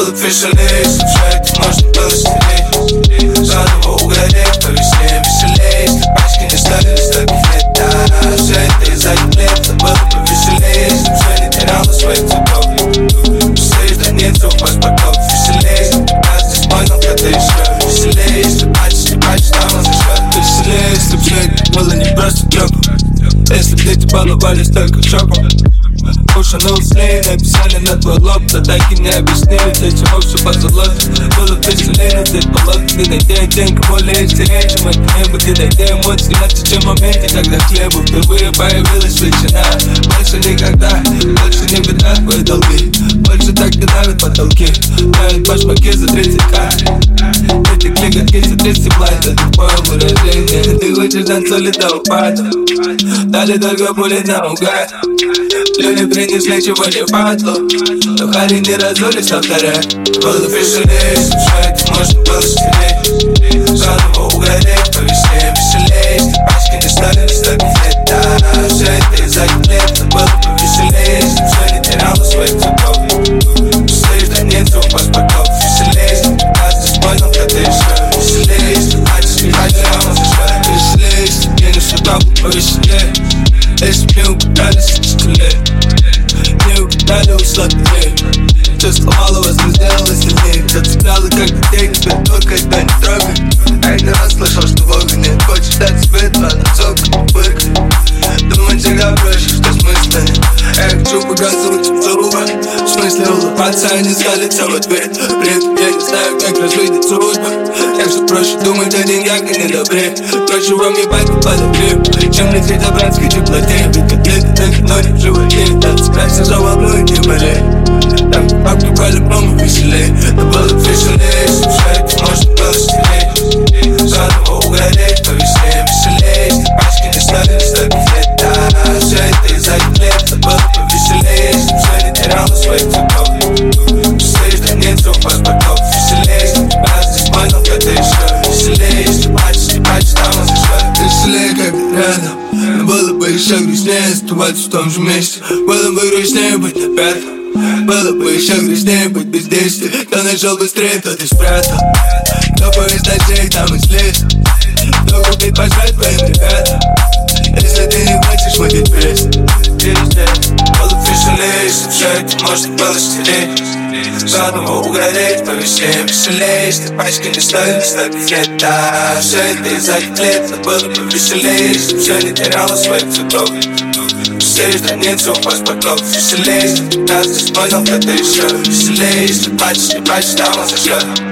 было веселей, слушать можно было стереть. Заново угореть, по весне веселей. Пачки не ставились так лета. Все это из-за лета было повеселей. Все не теряло своих цветов. Стоишь до нету паспортов веселей. Я здесь понял, когда еще веселей. Если пачки, там зашла веселей. Если б все было не просто трёпом. Если б дети баловались только шоком. Ушанул с ней, написали на твой лоб. Да так и не объяснили, для чего все по золоту. Было веселее, но здесь полот. Ты найди оттенка более интереснее, чем это небо. Ты найди эмоции, иначе чем в моменте, когда к хлебу впервые появилась ветчина. Больше никогда, больше не беда твои долги. Больше так не давят потолки. Давят башмаки за 30к. Эти кликотки за 200 платят. Это твое выражение. Ты хочешь танцули до упада. Дали только пули наугад. Люди принесли, чего не падло. Но Харри не разулись на вторя. Было веселей, слушать можно было стереть. Заново угореть, по весне веселей. Пачки не ставились так лета. Все это из-за лета было повеселей. Все не теряло своих цветов. Стоишь до нету паспортов веселей. Я здесь понял, когда еще веселей. Пачки, там зашла веселей. Я не сюда повеселей. Если б не угадались, тяжелее. Не угадали, усладнее. Чувство малого сделало сильнее. Зацепляла как детей, тебя только это не трогай. Я не раз слышал, что Бога нет. Хочешь дать себе два нацока, пыркай. Думать всегда проще, что смысле. Я хочу показывать им зубы. В смысле улыбаться, а не скалиться в ответ. При этом я не знаю, как развидеть судьбы. Так что проще думать о деньгах и не добре. Проще вам ебать и подогрев, чем лететь о братской теплоте. Ведь котлеты так, но не в животе. Так справься за волну и не болей. Там бабки по-любому веселей. Но было веселей, слушать можно было стереть. Заново угореть, по весне веселей. Пачки не ставились так лета. Все это из-за лета было повеселей. Все не теряло своих цветов. Стоишь до нету паспортов веселей. Я здесь понял, когда еще веселей. Если пачки, там зашла веселей, как рядом. Но было бы еще грустнее оставаться в том же месте. Было бы грустнее быть на пятом. Было бы еще грустнее быть без действия. Кто нашел быстрее, тот и спрятал. Кто повез дождей, там и слез. Кто купит пожрать твоим ребятам. Если ты не хочешь мыть пресс. Было веселее, если все это можно было стереть. Заново угореть, по весне веселей. Если пачки не ставились так лета. Все это из-за лета было повеселей. Если все не теряло своих цветов. Стоишь до нету паспортов веселей. Я здесь понял, когда еще веселей. Если пачки, там зашла.